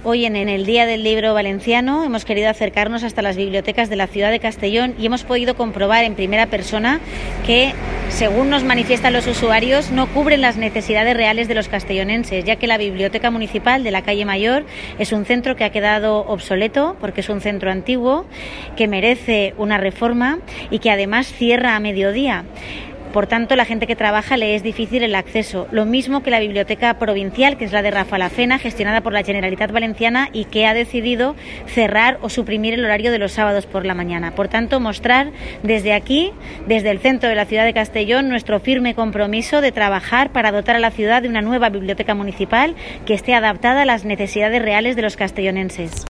Hoy en el Día del Libro Valenciano hemos querido acercarnos hasta las bibliotecas de la ciudad de Castellón y hemos podido comprobar en primera persona que, según nos manifiestan los usuarios, no cubren las necesidades reales de los castellonenses, ya que la Biblioteca Municipal de la Calle Mayor es un centro que ha quedado obsoleto porque es un centro antiguo, que merece una reforma y que además cierra a mediodía. Por tanto, la gente que trabaja le es difícil el acceso. Lo mismo que la Biblioteca Provincial, que es la de Rafalafena, gestionada por la Generalitat Valenciana y que ha decidido cerrar o suprimir el horario de los sábados por la mañana. Por tanto, mostrar desde aquí, desde el centro de la ciudad de Castellón, nuestro firme compromiso de trabajar para dotar a la ciudad de una nueva biblioteca municipal que esté adaptada a las necesidades reales de los castellonenses.